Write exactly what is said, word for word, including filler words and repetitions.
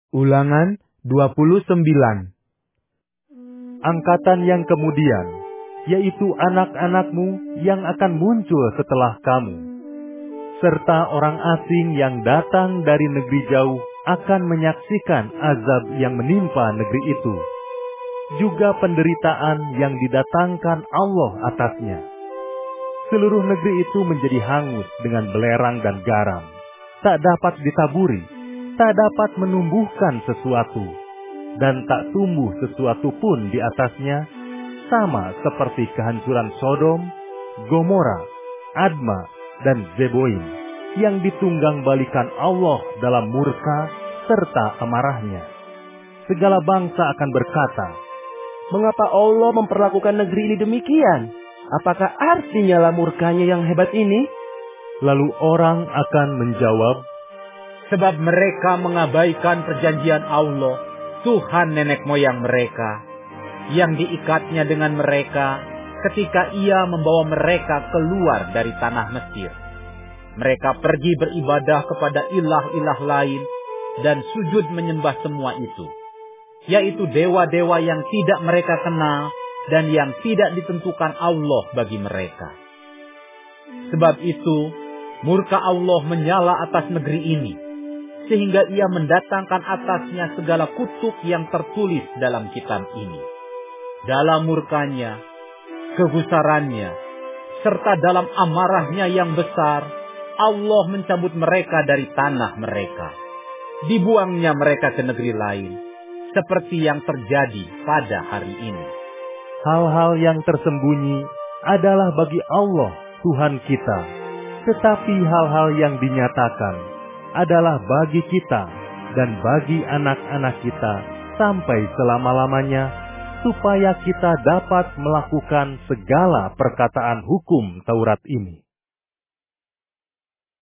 Ulangan dua puluh sembilan. Angkatan yang kemudian, yaitu anak-anakmu yang akan muncul setelah kamu, serta orang asing yang datang dari negeri jauh akan menyaksikan azab yang menimpa negeri itu, juga penderitaan yang didatangkan Allah atasnya. Seluruh negeri itu menjadi hangus dengan belerang dan garam, tak dapat ditaburi, tak dapat menumbuhkan sesuatu, dan tak tumbuh sesuatu pun di atasnya, sama seperti kehancuran Sodom, Gomora, Adma, dan Zeboim, yang ditunggang balikan Allah dalam murka serta amarahnya. Segala bangsa akan berkata, "Mengapa Allah memperlakukan negeri ini demikian? Apakah artinya lah murkanya yang hebat ini?" Lalu orang akan menjawab, "Sebab mereka mengabaikan perjanjian Allah, Tuhan nenek moyang mereka, yang diikatnya dengan mereka ketika Ia membawa mereka keluar dari tanah Mesir. Mereka pergi beribadah kepada ilah-ilah lain dan sujud menyembah semua itu, yaitu dewa-dewa yang tidak mereka kenal dan yang tidak ditentukan Allah bagi mereka. Sebab itu, murka Allah menyala atas negeri ini, sehingga Ia mendatangkan atasnya segala kutuk yang tertulis dalam kitab ini. Dalam murkanya, kegusarannya, serta dalam amarahnya yang besar, Allah mencabut mereka dari tanah mereka. Dibuangnya mereka ke negeri lain, seperti yang terjadi pada hari ini." Hal-hal yang tersembunyi adalah bagi Allah Tuhan kita, tetapi hal-hal yang dinyatakan adalah bagi kita dan bagi anak-anak kita sampai selama-lamanya, supaya kita dapat melakukan segala perkataan hukum Taurat ini.